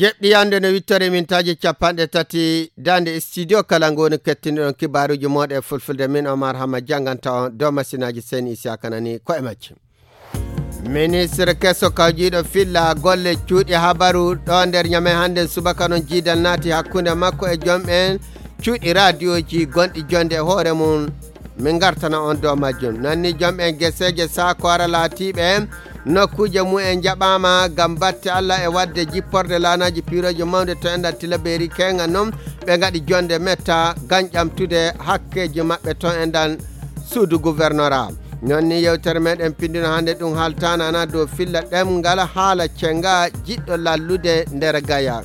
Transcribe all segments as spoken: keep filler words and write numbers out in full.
jeɗɗi yande no wittore mintaji capanɗe tati dande studio kala ngoni kettiniɗon kibaruji moɗe fulfulde min Omar Hama janganta on dow masinaji Seni Isiaka nani ko e majji. Ministre kesso kawjiɗo filla golle cuuɗi habaru ɗo nder ñame hande subaka non jiidal naati hakkunde makko e jomɓen cuuɗi radioji gonɗi jonde hoore mum min gartana on dow majjum nanni jomɓen geseje sakora laatiɓe nokkuje mumen jaɓama gam batte Allah e wadde jipporde lanaji piroje mawde to endal tilaberi kenga noon ɓe gaɗi jonde metta gañƴamtude hakkeji mabɓe to endal suudu gouvernorat nonni yewtere meɗen pindino hande ɗum haltanana dow filla ɗemgal haala cenga jiɗɗo lallude nder gaya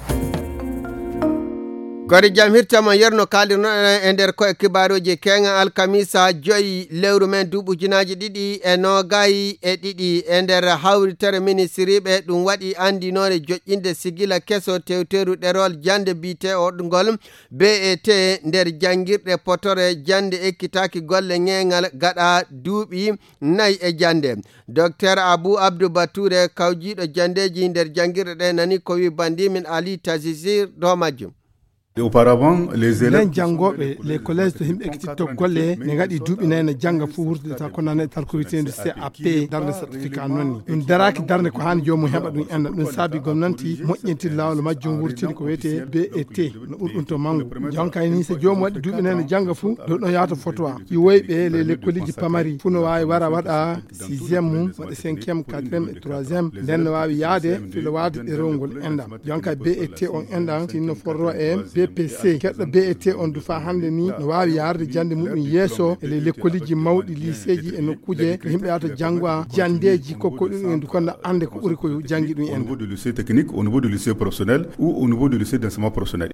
kodi jam hirtama yerno kalirnoɗen e nder koye kibaruji kenga alkamisa joyi lewru men duuɓujunaji ɗiɗi e nogayi e ɗiɗi e nder hawritere ministriɓe ɗum waɗi andinore joƴƴinde sigila keso tewteru ɗerol jande bite oɗgol B E T nder jangirɗe potore jande ekkitaki golle ngegal gaɗa duuɓi nayyi e jande docteur Abou Abdou Batoure kawjiɗo jandeji nder jangirɗe ɗe nani ko wi bandimin Ali Tazizir do majjum. Auparavant, les élèves jangoɓe les collèges to himɓe ekkititto golle ne gaɗi duuɓi nayyi ne janga fuu wurdeta ko nane tarko witende C A P darde certificat nonni ɗum daraki darde ko hani jomum heɓa ɗum enda ɗum saabi gomnanti moƴƴintide lawol majjum wurtini ko wiyete B E T no ɓurɗum to mangu jonka ni so jomum waɗi duuɓi nayyi ne janga fuu dow ɗon yahata photo a iwoyɓe les lekkoliji pamari fuu no wawi wara waɗa sixiéme mum waɗa cinquiéme quatriéme et troisiéme nden no wawi yaade filo wade ɗerewol ngol enda jonka B E T on enda sinno forro e B P C keɗɗo B E T on du fa hande ni no wawi yarde jande muɗum yeeso e le lekkoliji mawɗi lycéji e nokkuje ko yimɓe yata jangwa jandeji kokko ɗum en du kono ande ko ɓuuri ko jangi ɗum en au niveau du lycée technique au niveau du lycée professionnel ou au niveau du lycée d'enseignement professionnel.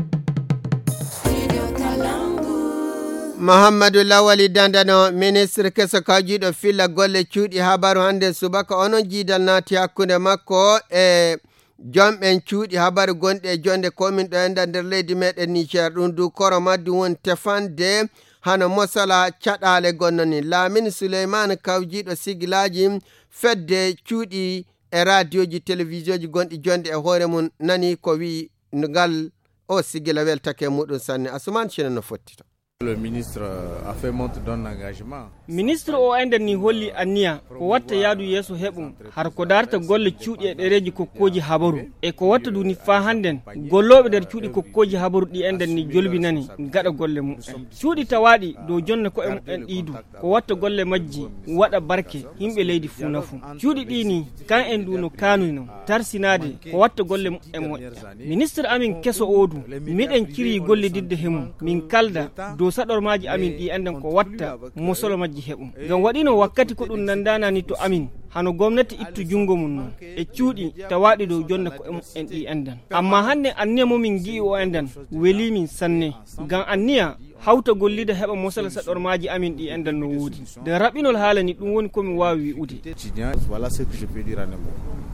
Mahamadou Lawali Dandano ministre keso kawjiɗo filla golle cuuɗi habaru hande subaka onon jiidal naati hakkunde makko e jomɓen cuuɗi habaru gonɗi e jonde komin ɗo enda nder leydi meɗen Niger ɗum du koro maddu won tefande hano mosala caɗale gonnoni Lamine Souleymane kawjiɗo sigilaji fedde cuuɗi e radioji télévision ji gonɗi jonde e hoore mum nani ko wi ngal o sigila weltake muɗum sanne Asuman Chine no fottita. Le ministre a fait montre d'un engagement. Ministre o enden ni holli anniya ko watta yaadu yeso heɓum har ko darta golle cuuɗi e ɗereji kokkoji habaru e ko watta duni fa handen golloɓe nder cuuɗi kokkoji habaru ɗi enden ni jolbinani gaɗa golle mum cuuɗi tawaɗi dow jonne ko en ɗiidu ko watta golle majji waɗa barke himɓe leydi fuu nafu cuuɗi ɗi ni kan en duno kanuno tarsinade ko watta golle mum e moƴƴa ministre amin keso odu miɗen ciri golle didde hemum min kalda dow saɗormaji amin ɗi enden ko watta mosolo majji heɓum ngam waɗino wakkati ko ɗum nandanani to amin hano gomnati ittu jungo mum non e cuuɗi tawaɗi dow jonde ko en ɗi enden amma hande anniya momin gi'i o enden welimin sanne ngam anniya hawta gollida heɓa mosala saɗormaji amin ɗi enden no woodi de raɓinol haalani ɗum woni komin wawi wi'ude. Voilà ce que je peux dire en un mot.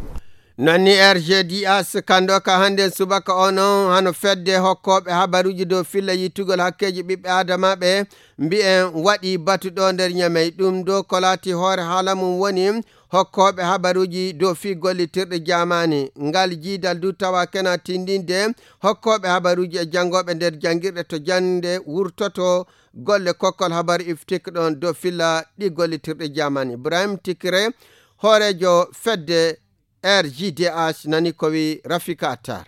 nonni R G D S kando ka hande subaka ono hano fedde hokkoɓe habaruji dow filla yittugol hakkeji ɓiɓɓe adama ɓe mbi'en waɗi batuɗo nder ñamey ɗum dow ko laati hoore haala mum woni hokkoɓe habaruji dow fi gollitirɗe jamani ngal jiidal du tawa kena tindinde hokkoɓe habaruji e jangoɓe nder jangirɗe to jande wurtoto golle kokkol habaru iftik ɗon dow filla ɗi gollitirɗe jamani Ibrahim Tikre hoorejo fedde R G D H nani ko wi Rafika Attar.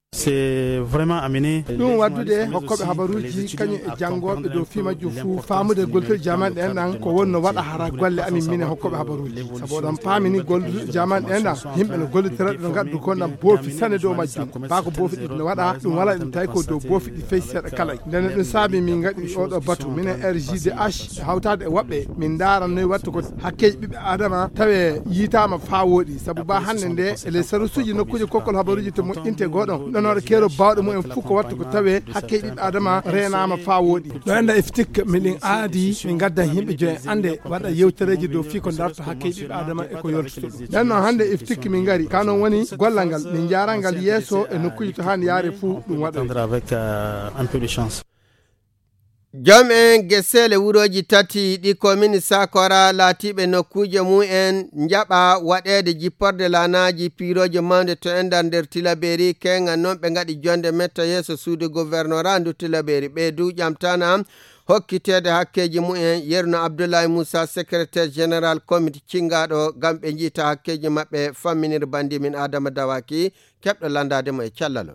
C'est vraiment amené ɗum waddude hokkoɓe habaruji kañum e jangoɓe dow fi majjum fuu famude golletirɗe jamani ɗen ɗan ko wonno waɗa hara golle amin mine hokkoɓe habaruji saabu oɗon paamini golletirɗe jamani ɗen ɗan yimɓe no gollitira ɗo gaddu ko ɗan boofi sane dow majjum ba ko boofi ɗi no waɗa ɗum wala ɗum tawi ko dow boofi ɗi fey seeɗa kala nden ɗum saabi min gaɗi oɗo batu minen R G D H hawtade e woɓɓe min darannoy watta ko hakkeji ɓiɓɓe adama tawe yitama fa woɗi saabu ba hande nde ele sarusuji nokkuje kokkol habaruji to moƴƴinte goɗon ɗonoɗo kero bawɗo mumen fof ko watta ko tawe hakke ɓiɓɓe adama renama fa woɗi ɗo enda iftik miɗin aadi min gadda yimɓe joyi ande waɗa yewtereji dow fi ko darto hakke ɓiɓɓe adama e ko yoltoto ɗum nden noon hande iftik min gari kanon woni gollal ngal min jarangal yeeso e nokkuji to hani yaare fou ɗum waɗa avec un peu de chance. Jom en gesele wuroji tati ɗi komini Sakora laatiɓe nokkuje mu'en njaɓa waɗede jipporde lanaji piroje mawde to endar nder Tilaberi kenga non ɓe ngaɗi jonde metta yeso suudu gouvernorat ndu Tilaberi ɓe du ƴamtana hokkitede hakkeji mu'en Yerno Abdoulaye Moussa secrétaire général comité cingaɗo gam ɓe jiita hakkeji maɓɓe famminir bandi min Adama Dawaki keɓɗo landademo e callalol.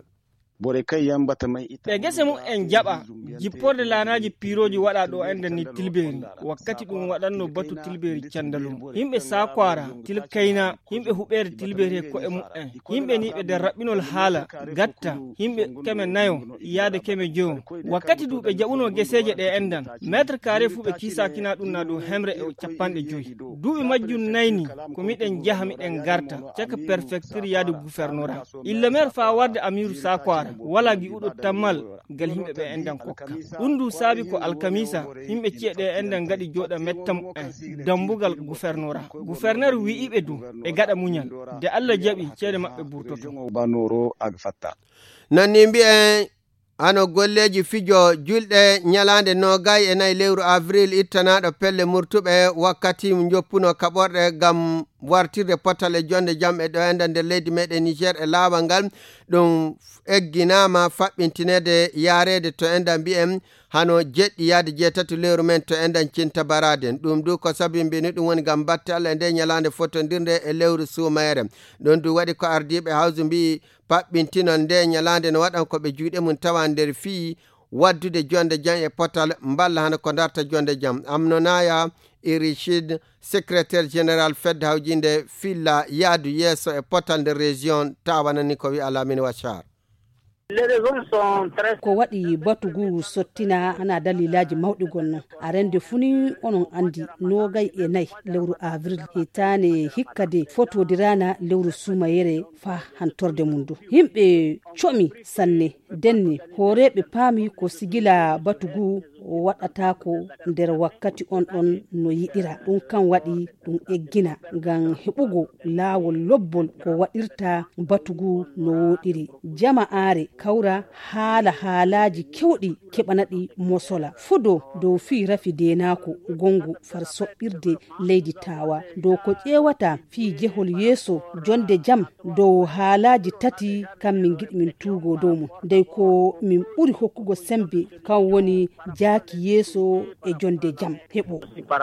ɓe gese mum en jaɓa jipporde laanaji piroji waɗa ɗo ende ni Tilberi wakkati ɗum waɗanno batu Tilberi candalum yimɓe Sakwara Tilkayna yimɓe huɓere Tilberi e ko'e mum'en yimɓe ni ɓe nder raɓɓinol haala gatta yimɓe keme nayo yaade keme jow wakkati du ɓe jaɓuno geseje ɗe endan mètre carré fu ɓe kisakina ɗum na dow hemre e capanɗe joyi duuɓi majjum nayni ko miɗen jaha miɗen garta caka préfecture yaade gouvernorat illa maire fa warde Amirou Sakwara wala gi uɗo tammal gal himɓe ɓe endan kokka ɗum du saabi ko alkamisa yimɓe ci'e ɗe endan gaɗi joɗa mettam en dambugal gouvernorat gouverneur wi'iɓe du ɓe gaɗa muñal de Allah jaɓi ceede maɓɓe burtoto nonni mbi'en ano golleji fijo julɗe ñalande nogay e nayi lewru avril ittanaɗo pelle murtuɓe wakkati joppuno kaɓorɗe gam wartirde potal e jonde jam e ɗo enda nder leydi meɗen Niger e laawol ngal ɗum egginama faɓɓintinede yarede to enda mbi'en hano jeɗɗi yaade jeetati lewru men to endan cinta baraden ɗum du ko sabi mbini ɗum woni gam batte Allah e nde ñalande fotodirde e lewru sumayere ɗon du waɗi ko ardiɓe hawsu mbi paɓɓintinon nde ñalande no waɗan koɓe juuɗe mum tawa nder fii waddude jonde jam e potal mballa hano ko darta jonde jam amnonaya Irishid secrétaire général fedde hawjinde filla yaadu yeeso e potal nder région tawanani ko wi Alamine Wachar. ko waɗi batugu sottina ana dalilaji mawɗi gonno arende funi onon andi nogay e nayi lewru avril hitane hikkade fotodirana lewru sumayere fa hantorde mum du yimɓe comi sanne denni horeɓe paami ko sigila batugu waɗata ko nder wakkati on ɗon no yiɗira ɗum kan waɗi ɗum eggina ngam heɓugo laawol lobbol ko waɗirta batugu no woɗiri jama'are kawra haala haalaji kewɗi keɓanaɗi mosola fudo dow fi rafi denako gongu far soɓɓirde leydi tawa dow ko ƴewata fi jehol yeeso jonde jam dow haalaji tati kam min giɗi min tuugo dow mum ndey ko min ɓuri hokkugo sembe kan woni jaaki yeeso e jonde jam heɓo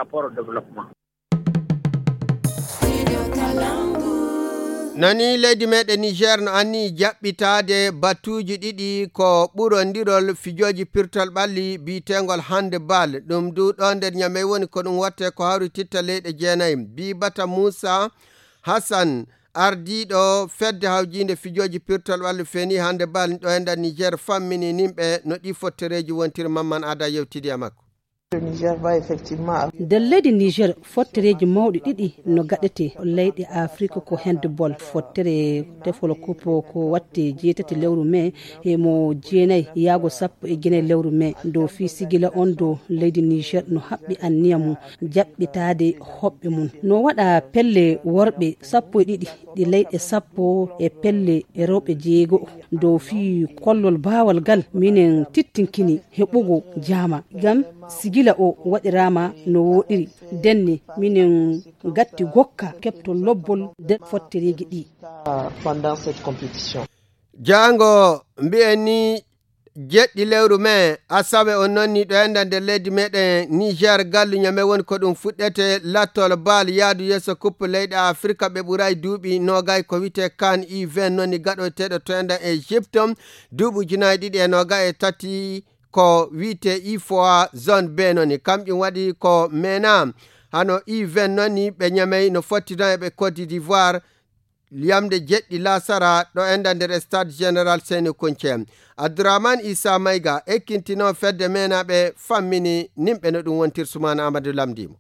nani leydi meɗen Niger no anni jaɓɓitade batuji ɗiɗi ko ɓurondirol fijoji pirtol ɓalli bitegol handball ɗum du ɗo nder ñamey woni ko ɗum watte ko hawri titta leyɗe jeenayyi Bibata Moussa Hassan ardiɗo fedde hawjinde fijoji pirtol ɓalli feni handball ɗo e nder Niger fammini nimɓe no ɗi fottereji wontiri Mamman Ada yewtidi e makko. nder leydi Niger fottereji mawɗi ɗiɗi no gaɗete leyɗe Afrique ko handball fottere tefol kupo ko watte jeetati lewru mai e mo jeenayi yaago sappo e guine lewru mai dow fi sigila on dow leydi Niger no haɓɓi anniya mum jaɓɓitade hoɓɓe mum no waɗa pelle worɓe sappo e ɗiɗi ɗi leyɗe sappo e pelle e rewɓe jeego dow fi kollol baawal gal minen tittinkini heɓugo jaama gam sigila o waɗirama no woɗiri denni minen gatti gokka kepto lobbol de fottereji ɗi jango mbi'en ni jeɗɗi lewru mai asawe on nonni ɗo enda nder leydi meɗen Niger gallu ñame woni ko ɗum fuɗɗete lattol bal yaadu yeeso coupe leyɗe Afrique ɓe ɓuray duuɓi nogay ko wite kan U vingt nonni gaɗoteɗo to enda Egypte duuɓi junayi ɗiɗi e nogay e tati ko wite I F O A zone B noni kamƴum waɗi ko mena hano U vingt nonni ɓe ñamey no fottidan eɓe Côte d'Ivoire yamde jeɗɗi lasara ɗo enda nder stade général Seyni Kounce Abdourahmane Issa Mayga ekkintino fedde menaɓe fammini nimɓe no ɗum wontir Soumana Amadou Lamdimo.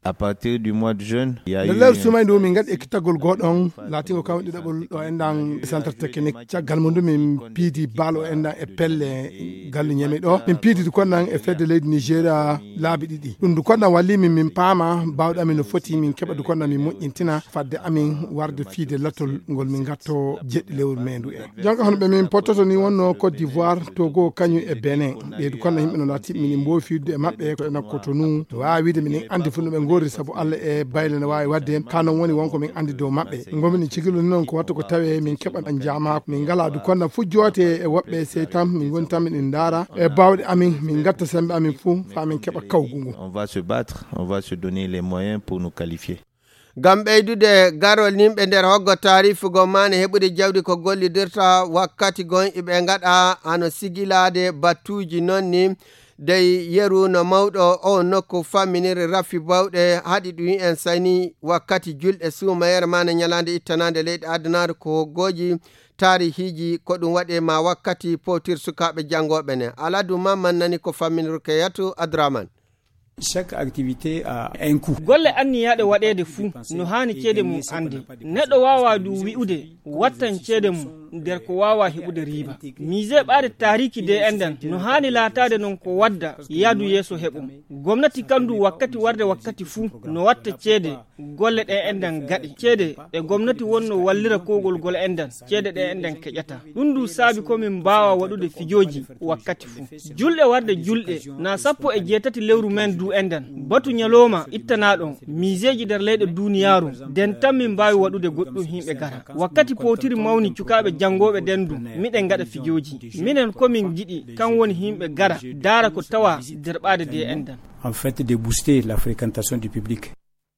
à partir du mois de juin il y a eu le sumay do min gad ekitagol godon latingo kaw didabol do endan centre technique tiagal mo min pidi balo endan e pelle gal nyame do min pidi ko nan e fedde leydi Nigeria laabi didi dum du ko nan walli min min pama bawda min no foti min keba du ko nan min moƴƴintina fadde amin warde fiide latol ngol min gatto jeddi lewru mendu e jonka hono be min pototo ni wonno Côte d'Ivoire Togo kanyu e Benin be du ko nan himbe no lati min mbo fiide e mabbe ko en Cotonou wa wiide min andi fu no be ngori sabu alla e bayle no wawi wadde kanon woni wonko min andi do mabbe ngomi cigilu non ko watto ko tawe min keba dan jama min ngala du ko nan fu jote e wobbe seytam min gontam min ndara e bawde amin min gatta sembe amin fu fa min keba kawgungu. On va se battre, on va se donner les moyens pour nous qualifier. Gam ɓeydude garol nimɓe nder hoggo tarifugo mane heɓude jawdi ko gollidirta wakkati gon iɓe gaɗa hano sigilade battuji nonni dey yeru no mawɗo o nokku famminiri raffi bawɗe haɗi ɗum en sayni wakkati julɗe suumayere mane ñalande ittanande leydi adunaru ko hoggoji tarihiji ko ɗum waɗe ma wakkati potir sukaɓe jangoɓe ne aladu mamman nani ko famminiri ke yatu Adraman. Chaque activité a un coût. Golle anniyaɗe waɗede fuu no hani ceede mum ande neɗɗo wawa du wi'ude wattan ceede mum nder ko wawa heɓude riba mise ɓaade tariki de endan no hani laatade non ko wadda yaadu yeeso heɓum gomnati kandu wakkati warde wakkati fuu no watta ceede golle ɗe endan gaɗi ceede ɗe gomnati wonno wallira kogol gol endan ceede ɗe endan keƴata ɗum du saabi komin mbawa waɗude fijoji wakkati fuu julɗe warde julɗe na sappo e jeetati lewru men du endan batu nyaloma ittanaɗon miseji nder leyɗe duniyaru den tan min mbawi waɗude goɗɗum himɓe gara wakkati potiri mawni cukaɓe jangoɓe dendu miɗen gaɗa fijoji minen komin jiɗi kan woni himɓe gara dara ko tawa nder ɓaade de endan en fait de booster la fréquentation du public.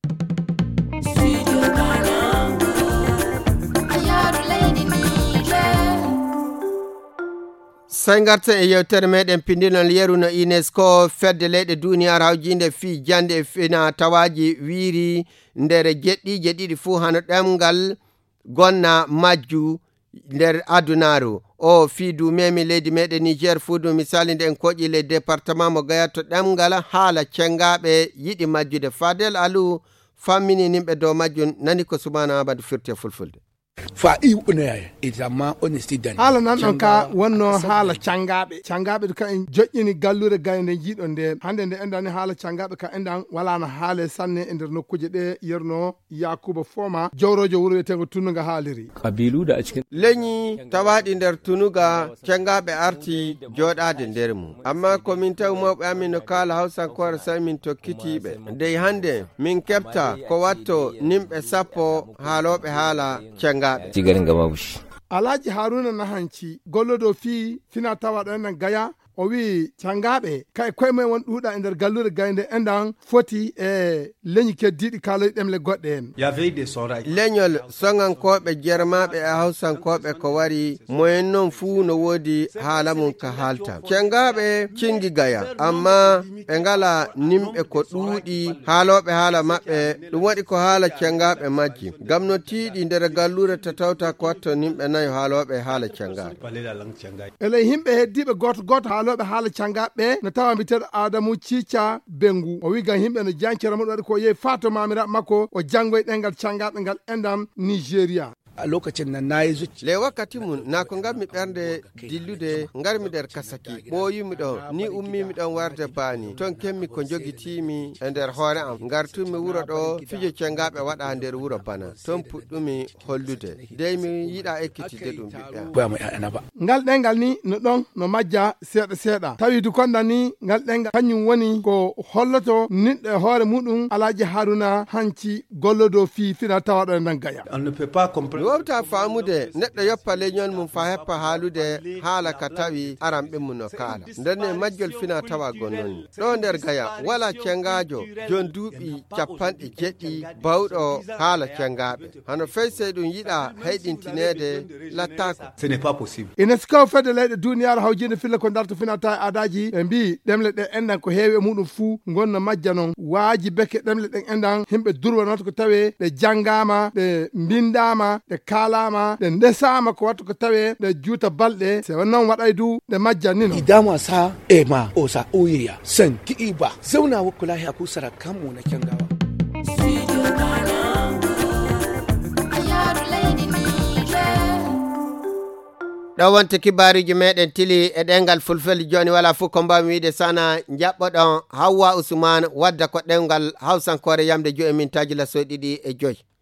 sai garta e yewtere meɗen pindinol yeru no UNESCO fedde leyɗe duniyar hawjinde fi jande e fina tawaji wiiri nder jeɗɗije ɗiɗi fuu hano ɗemgal gonna majju nder adunaru o fiidu memi leydi meɗen Niger fuudu misali nde en koƴi le département mo gayato ɗemgal haala cengaɓe yiɗi majjude Fadel Alou fammini nimɓe dow majjun nani ko Soumana Amadou firti e fulfulde. fa i une examen honesty dan hala nan ɗon ka wonno haala cangaɓe cangaɓe ka en joƴƴini gallure gayde jiiɗo nde hande nde endani haala cangaɓe ka endan wala no haale sanne e nder nokkuje ɗe yerno Yakuba Foma jawrojo wuro wiyetengo Tunuga haaliri kabiluɗe a cikin leñi tawaɗi nder Tunuga cangaɓe arti joɗade nder mum amma komin taw mawɓe amin no kaala hawsankore sai min tokkitiɓe dey hande min keɓta ko watto nimɓe sappo haaloɓe haala cangaɓe cigarin gama bushi Alhaji Haruna Nahanci gollodo fi fina tawa ɗo endan gaya o wi cangaɓe kay koye mumen won ɗuuɗa e nder gallure gaynde endan foti e leñi keddiɗi kaaloy ɗemle goɗɗe en leñol soŋankoɓe jermaɓe e hawsankoɓe ko wari moyen noon fuu no woodi haala mum ka haalta cangaɓe cingi gaya amma ɓe ngala nimɓe ko ɗuuɗi haaloɓe haala maɓɓe ɗum waɗi ko haala cangaɓe majji gam no tiiɗi nder gallure to tawta ko watto nimɓe nayo haaloɓe haala cangaɓe eley himɓe heddiɓe goto goto haaloɓe haala cangaɓe no tawa mbiteɗo Adamu Cica Bengu o wi gam himɓe no jancira muɗum waɗi ko yehi fato mamiraɓe makko o janggoye ɗengal cangaɓe ngal endam Nigeria a lokacin nan nayi zuci le wakkati mun na ko ngammi ɓernde dillude ngarmi nder kasaki ɓoyimi ɗon ni ummimi ɗon warde baani ton kemmi ko jogitimi e nder hoore am ngartumi wuro ɗo fijo cengaɓe waɗa nder wuro bana ton puɗɗumi hollude dey mi yiɗa ekkitide ɗum ɓiɓɓe ngal ɗengal ni no ɗon no majja seeɗa seeɗa tawi du konda ni ngal ɗengal kañum woni ko holloto niɗɗo e hoore muɗum Alhaji Haruna Hanci gollodo fi fina tawaɗo e nan gaya on ne peut pas comprendre wowta faamude neɗɗo yoppa leñol mum fa heppa haalude haala ka tawi aran ɓimmu no kaala ndenne majjol fina tawa gonnoni ɗo nder gaya wala cengajo jon duuɓi capanɗe jeɗɗi bawɗo haala cengaɓe hano fey sey ɗum yiɗa hayɗintinede lattako ce n'est pas possible UNESCO fedde leyɗe duniyaro hawjinde filla ko darto finata e adaji ɓe mbi ɗemle ɗe endan ko heewi e muɗum fuu gonna majja noon waaji beke ɗemle ɗen endan himɓe durwanata ko tawe ɗe janggama ɗe mbindama ɗe kalama ɗe ndesama ko wattu ko tawe ɗe juuta balɗe se wonnoon waɗay du ɗe majja nino idama sa e ma o sa oyeya sen ki'iba zauna wakkulahi a kusara kanmu na kyangawa ɗo wonta kibaruji meɗen tili e ɗengal fulfel joni wala fof ko mbawmi wiide sana jaɓɓoɗon Hawwa Ousmane wadda ko ɗengal hawsankore yamde joyi mintaji lasoy ɗiɗi e joyi